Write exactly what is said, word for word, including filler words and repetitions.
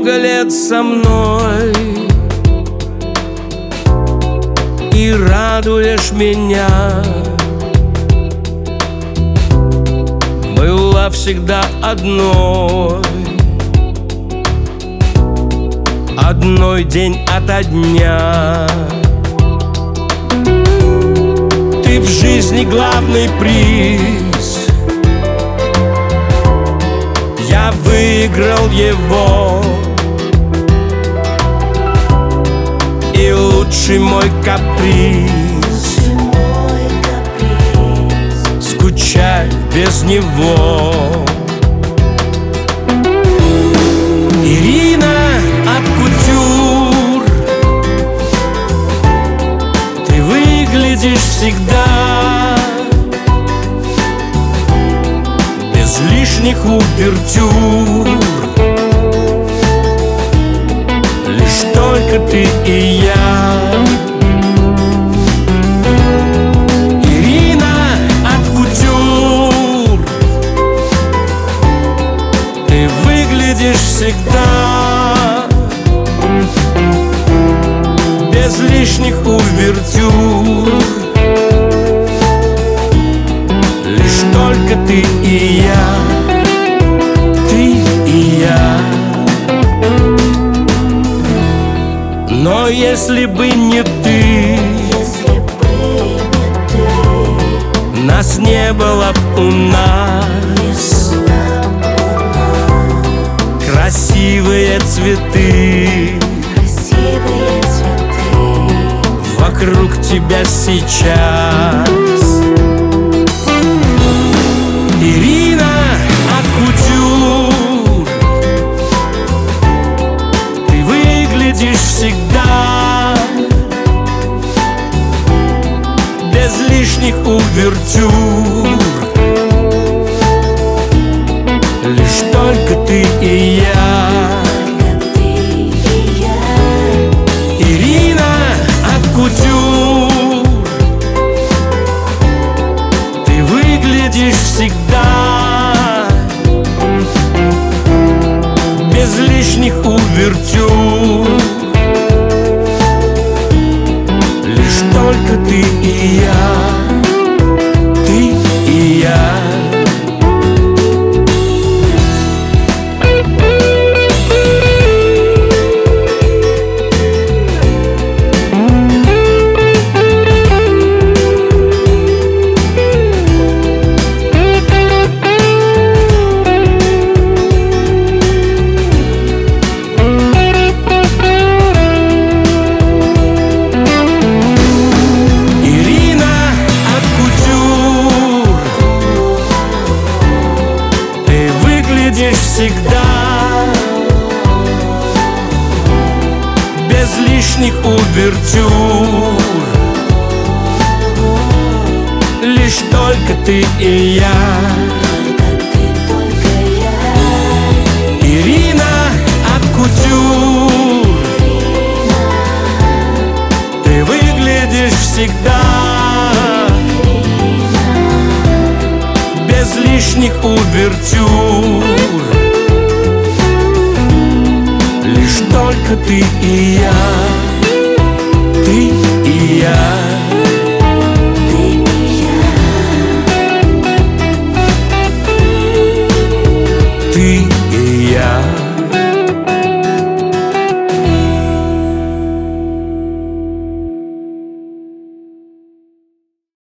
много лет со мной и радуешь меня. Была всегда одной, одной день ото дня. Ты в жизни главный приз, я выиграл его, и лучший мой каприз скучать без него. Ирина от кутюр, ты выглядишь всегда без лишних увертюр. Лишь только ты и я. Ирина от кутюр, ты выглядишь всегда без лишних увертюр. Лишь только ты и я, ты и я. Но если бы не ты, если бы не ты, нас не было б у нас. Красивые цветы, Красивые цветы вокруг тебя сейчас. Ирина от кутюр, ты выглядишь всегда без лишних увертюр. Лишь только ты и я. Только ты и я. Ирина от кутюр, ты выглядишь всегда без лишних увертюр. Лишь только ты и я, ты и я. Всегда без лишних увертюр. Лишь только ты и я. Только ты, только я. Ирина от кутюр, ты выглядишь всегда без лишних увертюр. Лишь только ты и я.